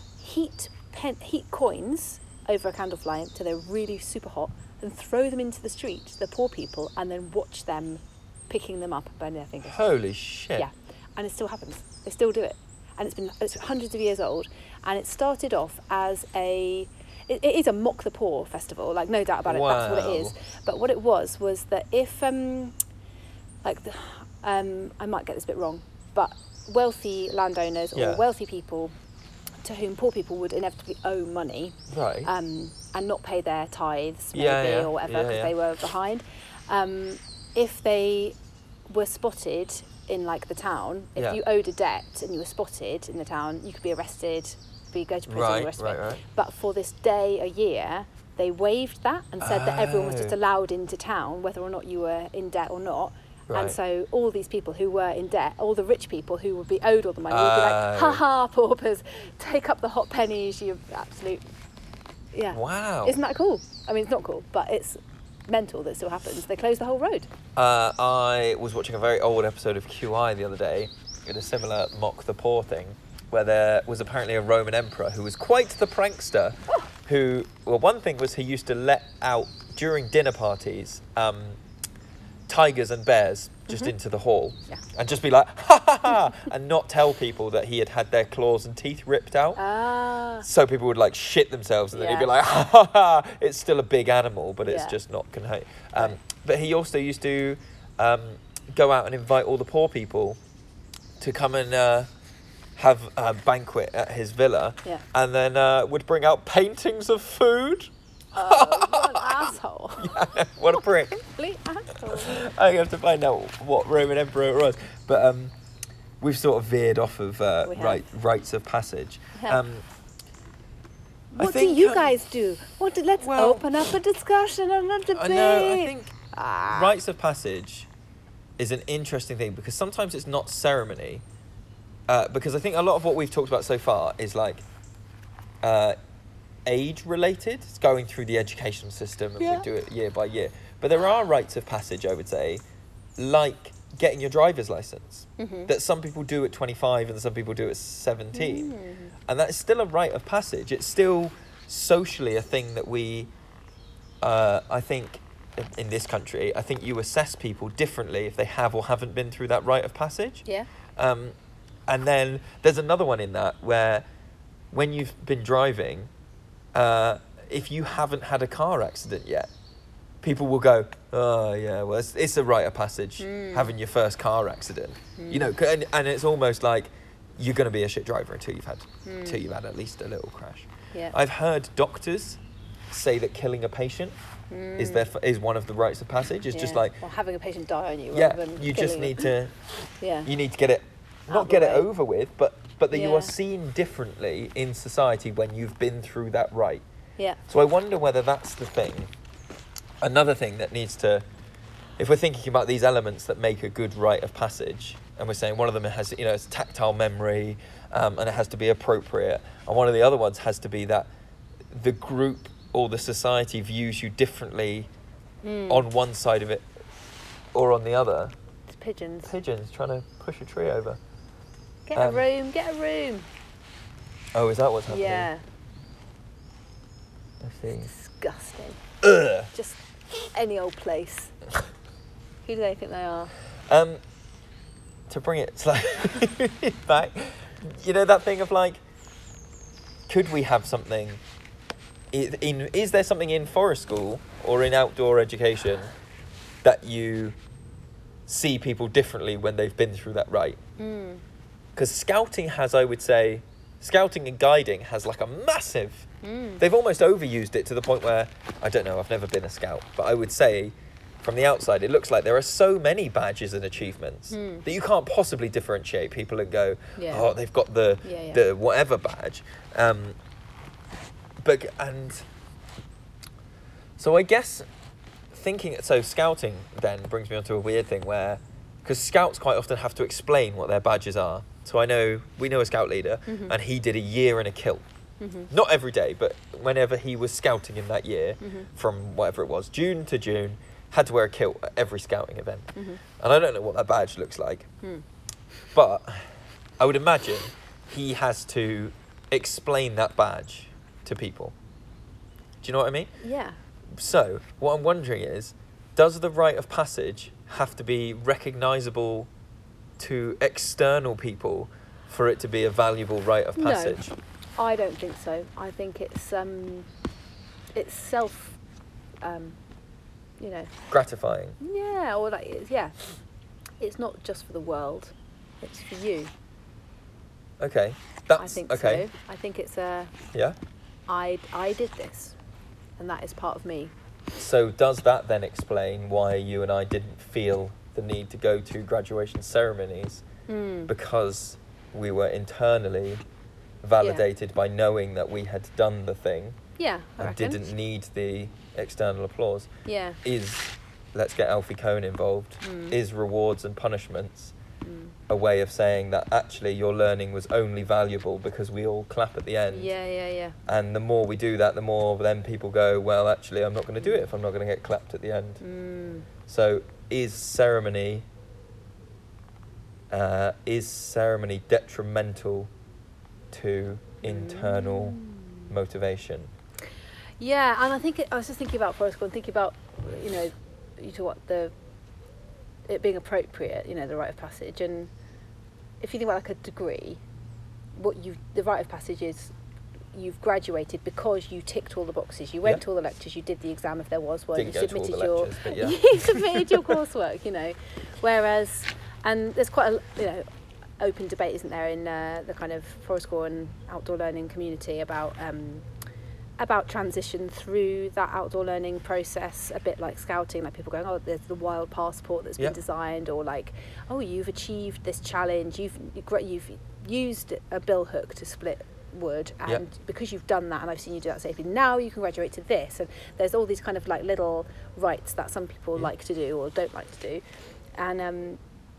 B: heat pen, heat coins over a candle flame till they're really super hot, and throw them into the street to the poor people, and then watch them picking them up and burning their fingers.
A: Holy shit.
B: Yeah, and it still happens. They still do it, and it's been it's hundreds of years old. And it started off as a it, it is a mock the poor festival, like no doubt about it. That's what it is.
A: Wow.
B: But what it was was that if um like the, um I might get this bit wrong, but wealthy landowners
A: Yeah.
B: or wealthy people to whom poor people would inevitably owe money,
A: Right.
B: um, and not pay their tithes maybe
A: Yeah, yeah,
B: or whatever
A: yeah,
B: because
A: yeah.
B: they were behind. Um, if they were spotted in like the town, if
A: Yeah.
B: you owed a debt and you were spotted in the town, you could be arrested, be go to prison,
A: Right,
B: the rest
A: right,
B: of it.
A: right.
B: But for this day a year, they waived that and said that everyone was just
A: Oh.
B: allowed into town, whether or not you were in debt or not.
A: Right.
B: And so all these people who were in debt, all the rich people who would be owed all the money, would be like,
A: Oh.
B: ha ha, paupers, take up the hot pennies, you absolute, yeah.
A: Wow.
B: Isn't that cool? I mean, it's not cool, but it's mental that it still happens. They close the whole road.
A: Uh, I was watching a very old episode of Q I the other day, in a similar mock the poor thing, where there was apparently a Roman emperor who was quite the prankster, who, well, one thing was he used to let out, during dinner parties, um, tigers and bears just
B: Mhm.
A: into the hall,
B: Yeah.
A: and just be like, ha ha ha, and not tell people that he had had their claws and teeth ripped out.
B: Ah.
A: So people would like shit themselves, and then he'd be
B: Yeah.
A: like, ha ha ha, it's still a big animal, but it's
B: Yeah.
A: just not contained. Um,
B: Right.
A: But he also used to um, go out and invite all the poor people to come and uh, have a banquet at his villa,
B: Yeah.
A: and then uh, would bring out paintings of food.
B: Oh, what an asshole.
A: What a prick.
B: Complete asshole.
A: I have to find out what Roman emperor it was. But um, we've sort of veered off of uh,
B: We have.
A: right, rites of passage.
B: We have.
A: Um, I
B: What
A: think,
B: do you
A: um,
B: guys do? What? Do, let's
A: well,
B: open up a discussion and a debate.
A: I know, I think
B: Ah.
A: rites of passage is an interesting thing because sometimes it's not ceremony. Uh, because I think a lot of what we've talked about so far is like uh, age related. It's going through the education system and
B: Yeah.
A: we do it year by year. But there are rites of passage, I would say, like getting your driver's license,
B: Mhm.
A: that some people do at twenty-five and some people do at seventeen.
B: Mm.
A: And that is still a rite of passage. It's still socially a thing that we, uh, I think, in- in this country, I think you assess people differently if they have or haven't been through that rite of passage.
B: Yeah.
A: Um, and then there's another one in that where when you've been driving, uh, if you haven't had a car accident yet, people will go, oh yeah, well it's, it's a rite of passage
B: Mm.
A: having your first car accident. You know, c- and, and it's almost like you're going to be a shit driver until you've had
B: Mm.
A: until you've had at least a little crash.
B: Yeah.
A: I've heard doctors say that killing a patient is
B: Mm.
A: their f- is one of the rites of passage. It's just
B: Yeah.
A: like,
B: Or having a patient die on you.
A: yeah,
B: rather than
A: you just
B: killing
A: need
B: them.
A: to
B: Yeah.
A: you need to get it
B: Out
A: not
B: of
A: get
B: the
A: it
B: way.
A: over with, but but that you
B: Yeah.
A: are seen differently in society when you've been through that rite.
B: Yeah.
A: So I wonder whether that's the thing. Another thing that needs to, if we're thinking about these elements that make a good rite of passage, and we're saying one of them has, you know, it's tactile memory, um, and it has to be appropriate, and one of the other ones has to be that the group or the society views you differently
B: Mm.
A: on one side of it or on the other.
B: It's pigeons.
A: Pigeons trying to push a tree over.
B: Get
A: Um,
B: a room. Get a room.
A: Oh, is that what's happening?
B: Yeah.
A: I see.
B: Disgusting.
A: Ugh.
B: Just any old place. Who do they think they are?
A: Um, to bring it slightly back, you know that thing of like, could we have something i- in? Is there something in forest school or in outdoor education that you see people differently when they've been through that rite?
B: Mm.
A: Because scouting has, I would say, scouting and guiding has like a massive.
B: Mm.
A: They've almost overused it to the point where, I don't know, I've never been a scout, but I would say from the outside, it looks like there are so many badges and achievements
B: Hmm.
A: that you can't possibly differentiate people and go,
B: Yeah.
A: oh, they've got the
B: Yeah, yeah.
A: the whatever badge. Um, but, and so I guess thinking, so scouting then brings me onto a weird thing where, because scouts quite often have to explain what their badges are. So I know, we know a scout leader,
B: Mhm.
A: and he did a year in a kilt.
B: Mhm.
A: Not every day, but whenever he was scouting in that year,
B: Mhm.
A: from whatever it was, June to June, had to wear a kilt at every scouting event.
B: Mhm.
A: And I don't know what that badge looks like,
B: Mm.
A: but I would imagine he has to explain that badge to people. Do you know what I mean?
B: Yeah.
A: So, what I'm wondering is, does the rite of passage have to be recognisable to external people for it to be a valuable rite of
B: No.
A: passage?
B: I don't think so. I think it's um, it's self, um, you know,
A: Gratifying.
B: yeah, or like it's, yeah, it's not just for the world, it's for you.
A: Okay. That's
B: I think
A: okay.
B: so. I think it's a
A: Yeah.
B: I I did this, and that is part of me.
A: So does that then explain why you and I didn't feel the need to go to graduation ceremonies,
B: Mm.
A: because we were internally validated by knowing that we had done the thing
B: Yeah, I
A: and
B: reckon.
A: didn't need the external applause?
B: Yeah.
A: Is, let's get Alfie Cohn involved,
B: Mm.
A: is rewards and punishments
B: Mm.
A: a way of saying that actually your learning was only valuable because we all clap at the end?
B: Yeah, yeah, yeah.
A: And the more we do that, the more then people go, well, actually, I'm not going to do it if I'm not going to get clapped at the end.
B: Mm.
A: So is ceremony, uh, is ceremony detrimental to internal
B: Mm.
A: motivation?
B: Yeah, and I think it, I was just thinking about forest school and thinking about, you know, you talk about the it being appropriate, you know, the rite of passage. And if you think about like a degree, what you the rite of passage is, you've graduated because you ticked all the boxes. You went
A: Yeah.
B: to all the lectures, you did the exam if there was one,
A: Didn't
B: you
A: go to all
B: submitted
A: the
B: your
A: lectures, but yeah.
B: you submitted your coursework, you know. Whereas, and there's quite a you know open debate, isn't there, in uh, the kind of forest school and outdoor learning community about um, about transition through that outdoor learning process, a bit like scouting, like people going, oh, there's the wild passport that's
A: Yeah.
B: been designed, or like, oh, you've achieved this challenge, you've you've used a bill hook to split wood, and
A: Yep.
B: because you've done that and I've seen you do that safely, now you can graduate to this. And there's all these kind of like little rights that some people
A: Mm.
B: like to do or don't like to do. And um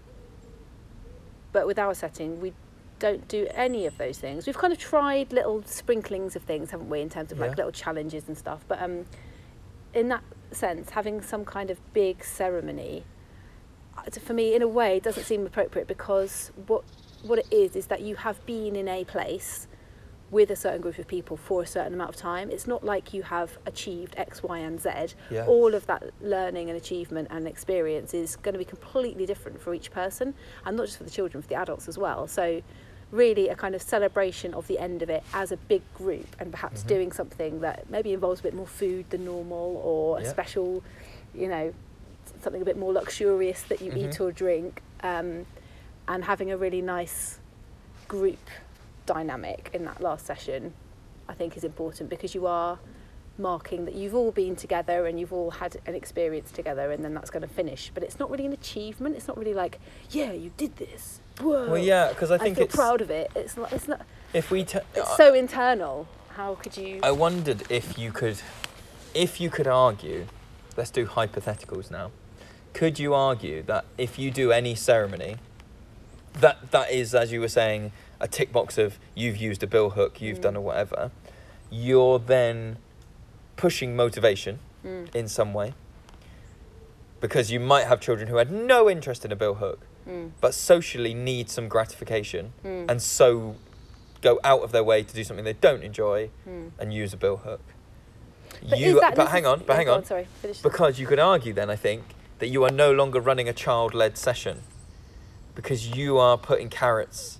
B: but with our setting we don't do any of those things. We've kind of tried little sprinklings of things, haven't we, in terms of like
A: Yeah.
B: little challenges and stuff, but um in that sense, having some kind of big ceremony, uh, for me, in a way, doesn't seem appropriate, because what what it is is that you have been in a place with a certain group of people for a certain amount of time. It's not like you have achieved X, Y, and Z.
A: Yeah.
B: All of that learning and achievement and experience is going to be completely different for each person, and not just for the children, for the adults as well. So really a kind of celebration of the end of it as a big group, and perhaps
A: Mhm.
B: doing something that maybe involves a bit more food than normal, or a
A: Yeah.
B: special, you know, something a bit more luxurious that you eat
A: Mhm.
B: or drink, um, and having a really nice group dynamic in that last session, I think is important, because you are marking that you've all been together and you've all had an experience together, and then that's going to finish. But it's not really an achievement. It's not really like, yeah, you did this. Whoa.
A: Well, yeah, because I
B: I
A: think
B: feel
A: it's
B: proud of it. It's not. It's not.
A: if we. T-
B: It's so internal. How could you?
A: I wondered if you could, if you could argue, let's do hypotheticals now. Could you argue that if you do any ceremony, that that is, as you were saying, a tick box of you've used a bill hook, you've
B: Mm.
A: done a whatever, you're then pushing motivation
B: Mm,
A: in some way, because you might have children who had no interest in a bill hook,
B: mm,
A: but socially need some gratification,
B: mm,
A: and so go out of their way to do something they don't enjoy
B: mm.
A: and use a bill hook.
B: But
A: you,
B: is that
A: but hang
B: necess-
A: on, but
B: yeah,
A: hang
B: go
A: on,
B: Sorry, finish.
A: because you could argue then, I think, that you are no longer running a child-led session, because you are putting carrots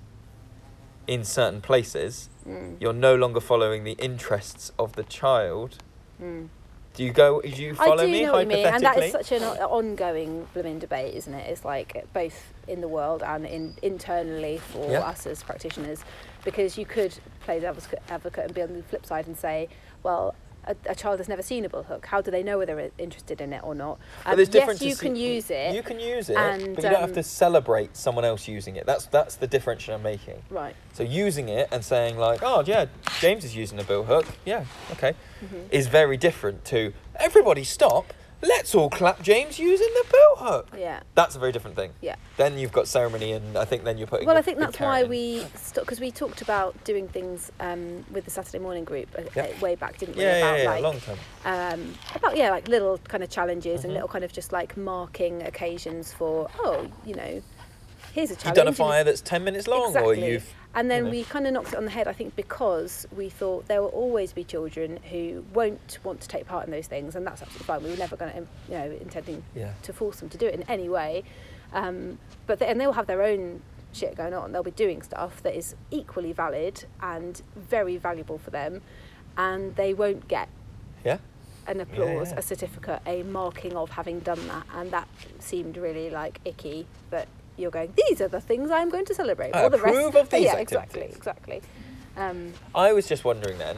A: in certain places.
B: Mm,
A: You're no longer following the interests of the child.
B: mm.
A: Do you go? Do you follow
B: I do
A: me
B: know what you mean, and that is
A: hypothetically?
B: such an o- ongoing blooming debate, isn't it? It's like both in the world and in internally for
A: Yeah.
B: us as practitioners, because you could play the advocate advocate and be on the flip side and say, well, a, a child has never seen a bill hook. How do they know whether they're interested in it or not?
A: But
B: Um,
A: there's
B: yes,
A: differences.
B: you can use it.
A: You can use it,
B: and,
A: but you don't have
B: um,
A: to celebrate someone else using it. That's that's the difference I'm making.
B: Right.
A: So using it and saying like, oh yeah, James is using a bill hook. Yeah, okay,
B: Mhm.
A: is very different to everybody stop. Let's all clap James using the bill hook.
B: Yeah.
A: That's a very different thing.
B: Yeah.
A: Then you've got ceremony, and I think then you're putting.
B: Well,
A: a
B: I think
A: big
B: that's
A: carrot
B: why
A: in.
B: we because we talked about doing things um, with the Saturday morning group uh,
A: Yeah.
B: uh, way back, didn't we?
A: Yeah,
B: about
A: yeah, yeah,
B: like
A: a long time.
B: um, about yeah, like little kind of challenges
A: Mhm.
B: and little kind of just like marking occasions for, oh, you know, here's a
A: You've
B: challenge.
A: done a
B: and-
A: fire that's ten minutes long, or
B: Exactly.
A: you've.
B: And then
A: you know.
B: we kind of knocked it on the head, I think, because we thought there will always be children who won't want to take part in those things, and that's absolutely fine. We were never going to, you know, intending
A: Yeah.
B: to force them to do it in any way. Um, but they, and they'll have their own shit going on. They'll be doing stuff that is equally valid and very valuable for them, and they won't get
A: Yeah.
B: an applause,
A: yeah.
B: a certificate, a marking of having done that, and that seemed really like icky. That you're going, these are the things I'm going to celebrate.
A: I
B: All the
A: approve
B: rest,
A: of these
B: yeah, exactly,
A: activities.
B: exactly. Um,
A: I was just wondering then,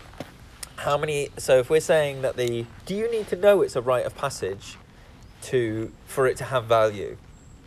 A: how many? So if we're saying that the, do you need to know it's a rite of passage, to for it to have value?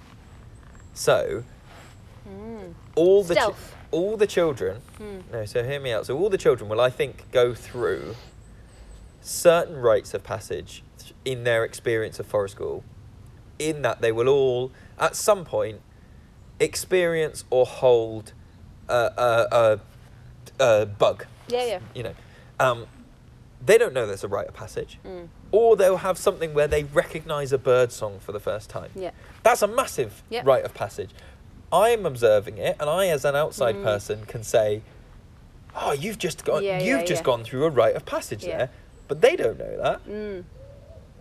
A: So
B: mm,
A: all the chi-
B: Stealth.
A: all the children.
B: mm,
A: No, so hear me out. So all the children will, I think, go through certain rites of passage in their experience of forest school, in that they will all, at some point, experience or hold a, a, a, a bug.
B: yeah, yeah.
A: You know, um, they don't know there's a rite of passage,
B: Mm,
A: or they'll have something where they recognise a bird song for the first time.
B: yeah.
A: That's a massive
B: Yeah.
A: rite of passage. I'm observing it, and I, as an outside
B: Mm.
A: person, can say, "Oh, you've just gone.
B: Yeah,
A: you've
B: yeah,
A: just
B: yeah.
A: gone through a rite of passage
B: Yeah.
A: there," but they don't know that.
B: Mm,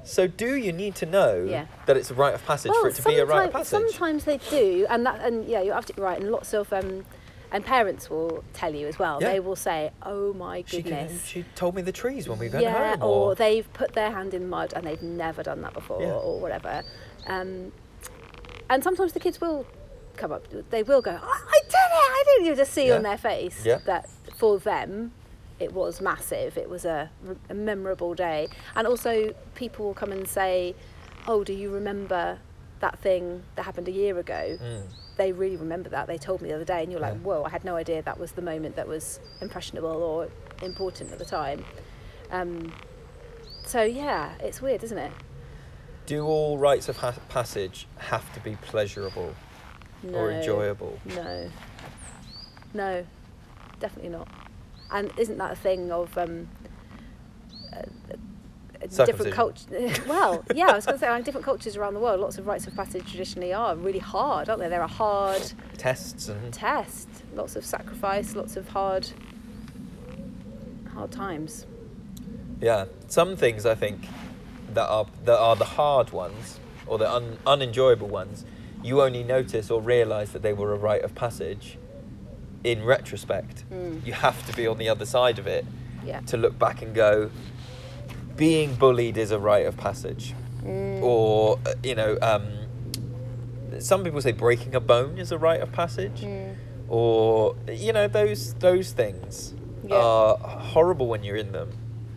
A: So do you need to know
B: Yeah.
A: that it's a rite of passage
B: well,
A: for it to be a rite of
B: sometime-
A: passage?
B: Sometimes they do, and that, and yeah, you're absolutely right. And lots of um, and parents will tell you as well.
A: Yeah.
B: They will say, "Oh my
A: She, can,
B: goodness."
A: she told me the trees when we went
B: yeah,
A: home.
B: or they've put their hand in mud and they've never done that before,
A: Yeah.
B: or whatever. Um, and sometimes the kids will come up. They will go, "Oh, I did it! I did it!" You just see
A: Yeah.
B: on their face
A: Yeah.
B: that for them, it was massive. It was a, a memorable day. And also, people will come and say, "Oh, do you remember that thing that happened a year ago?"
A: Mm.
B: They really remember that. They told me the other day, and you're like,
A: Yeah.
B: "Whoa! I had no idea that was the moment that was impressionable or important at the time." Um, so yeah, it's weird, isn't it?
A: Do all rites of ha- passage have to be pleasurable
B: No,
A: or enjoyable?
B: No, no, definitely not. And isn't that a thing of um, uh, uh, different cultures? Well, yeah, I was going to say, like, different cultures around the world, lots of rites of passage traditionally are really hard, aren't they? They're a hard
A: Tests and
B: test, lots of sacrifice, lots of hard, hard times.
A: yeah, some things I think that are that are the hard ones or the un- unenjoyable ones. You only notice or realise that they were a rite of passage in retrospect.
B: Mm.
A: You have to be on the other side of it
B: Yeah.
A: to look back and go, being bullied is a rite of passage.
B: Mm.
A: Or, uh, you know, um, some people say breaking a bone is a rite of passage.
B: Mm.
A: Or, you know, those those things
B: Yeah.
A: are horrible when you're in them.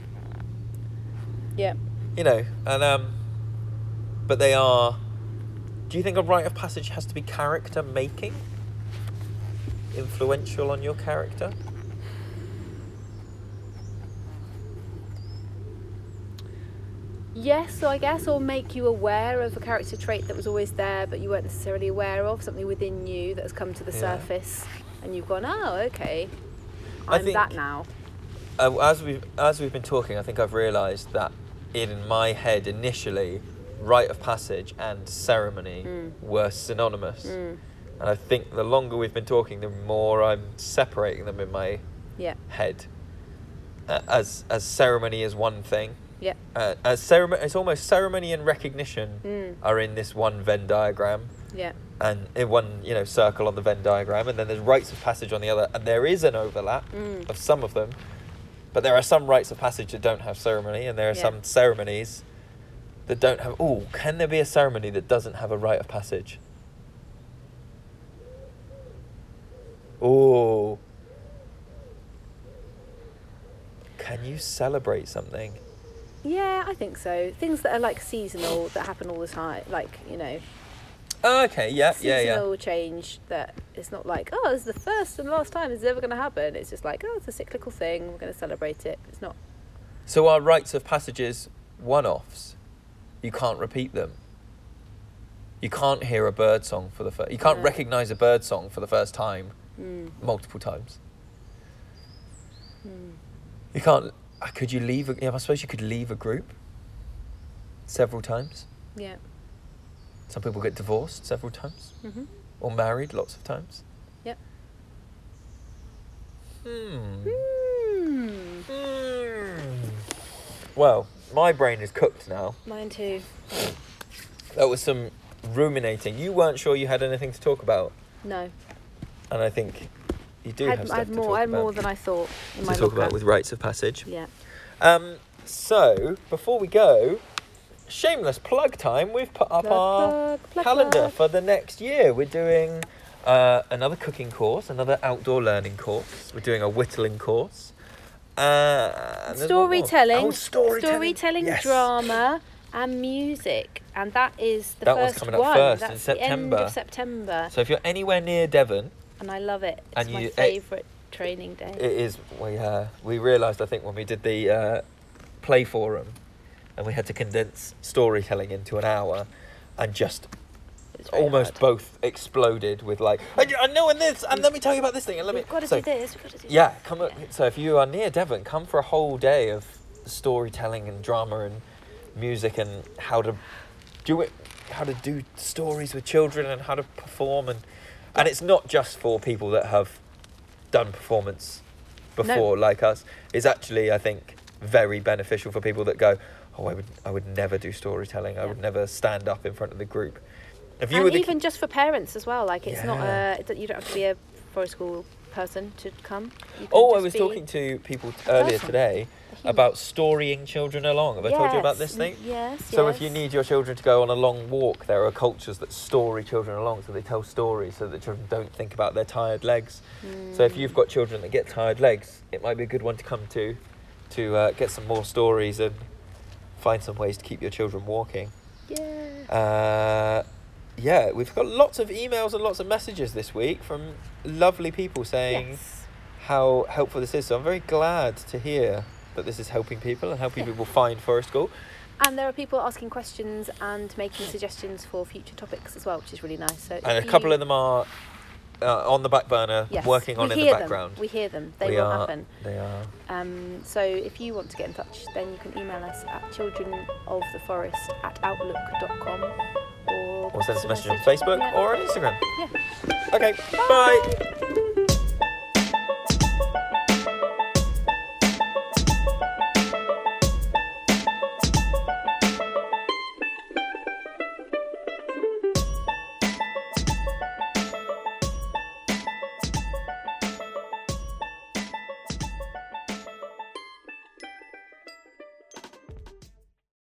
B: Yeah.
A: You know, and um, but they are. Do you think a rite of passage has to be character making? Influential on your character?
B: Yes, so I guess, or make you aware of a character trait that was always there but you weren't necessarily aware of, something within you that has come to the
A: Yeah.
B: surface and you've gone, oh, okay,
A: I
B: I'm
A: think-
B: that now.
A: Uh, as we've as we've been talking, I think I've realised that in my head initially, rite of passage and ceremony
B: Mm.
A: were synonymous,
B: Mm.
A: and I think the longer we've been talking, the more I'm separating them in my
B: Yeah,
A: head. Uh, as as ceremony is one thing.
B: yeah,
A: Uh, as ceremony, it's almost ceremony and recognition
B: Mm.
A: are in this one Venn diagram,
B: yeah,
A: and in one you know circle on the Venn diagram, and then there's rites of passage on the other, and there is an overlap
B: Mm.
A: of some of them, but there are some rites of passage that don't have ceremony, and there are
B: Yeah.
A: some ceremonies that don't have. Oh, can there be a ceremony that doesn't have a rite of passage? Oh, can you celebrate something?
B: yeah, I think so. Things that are like seasonal, that happen all the time, like, you know,
A: Oh, okay, yeah, yeah, yeah.
B: seasonal change that it's not like, oh, this is the first and last time this is ever going to happen. It's just like, oh, it's a cyclical thing, we're going to celebrate it. It's not.
A: So are rites of passages one-offs? You can't repeat them. You can't hear a bird song for the first. You can't
B: No.
A: recognise a bird song for the first time
B: Mm.
A: multiple times.
B: Mm.
A: You can't. uh, Could you leave? A, yeah, I suppose you could leave a group several times.
B: Yeah.
A: Some people get divorced several times,
B: Mm-hmm.
A: or married lots of times.
B: Yep.
A: Hmm.
B: Mm.
A: Hmm. Well, my brain is cooked now.
B: Mine too.
A: That was some ruminating. You weren't sure you had anything to talk about,
B: No.
A: and I think you do
B: I
A: have
B: had,
A: stuff
B: I had
A: to
B: more.
A: talk
B: I had
A: about.
B: more than I thought in my
A: to talk about
B: locker.
A: with rites of passage.
B: Yeah.
A: Um, so before we go, shameless plug time. We've put up
B: Plug,
A: our
B: plug, plug,
A: calendar
B: plug.
A: for the next year. We're doing uh, another cooking course, another outdoor learning course. We're doing a whittling course. Uh, and there's one more.
B: Storytelling.
A: Oh, storytelling.
B: Storytelling,
A: Yes.
B: drama, and music, and that is the
A: That one's
B: first
A: coming up
B: one.
A: first in
B: That's the end
A: September.
B: of September,
A: So if you're anywhere near Devon,
B: and I love it. It's
A: And
B: my
A: you- it-
B: favourite training day.
A: it is. We uh, we realised I think when we did the uh, play forum, and we had to condense storytelling into an hour, and just
B: It's very
A: almost
B: hard.
A: both exploded with like, I, I know and this, and let me tell you about this thing, and let me.
B: We've got to
A: so,
B: do this. We've got to do
A: Yeah,
B: that.
A: come. up
B: Yeah.
A: So if you are near Devon, come for a whole day of storytelling and drama and music and how to do it, how to do stories with children and how to perform, and and it's not just for people that have done performance before like us. It's actually, I think, very beneficial for people that go, oh, I would I would never do storytelling. I
B: Yeah.
A: would never stand up in front of the group. If you
B: And
A: were the
B: even just for parents as well, like it's not
A: Yeah.
B: a, it- you don't have to be a forest school person to come. You can
A: Oh, I
B: just
A: was
B: be
A: talking to people t- earlier
B: person.
A: today
B: a human.
A: about storying children along. Have I told you about this
B: Yes,
A: thing?
B: n- Yes.
A: So
B: yes.
A: if you need your children to go on a long walk, there are cultures that story children along, so they tell stories so that children don't think about their tired legs. So if you've got children that get tired legs, it might be a good one to come to, to uh, get some more stories and find some ways to keep your children walking.
B: Yeah.
A: Uh, yeah, we've got lots of emails and lots of messages this week from lovely people saying
B: Yes.
A: how helpful this is. So I'm very glad to hear that this is helping people and helping
B: Yeah.
A: people find Forest School.
B: And there are people asking questions and making suggestions for future topics as well, which is really nice. So
A: And
B: if
A: a couple
B: you-
A: of them are uh, on the back burner,
B: yes,
A: working on
B: we
A: in the
B: hear
A: background.
B: Them. We hear them. They
A: We
B: will
A: are-
B: happen.
A: They are.
B: Um, so if you want to get in touch, then you can email us at childrenoftheforest at outlook dot com or,
A: Or send us a
B: pop
A: message on Facebook
B: Yeah.
A: or on Instagram.
B: Yeah.
A: Okay, bye.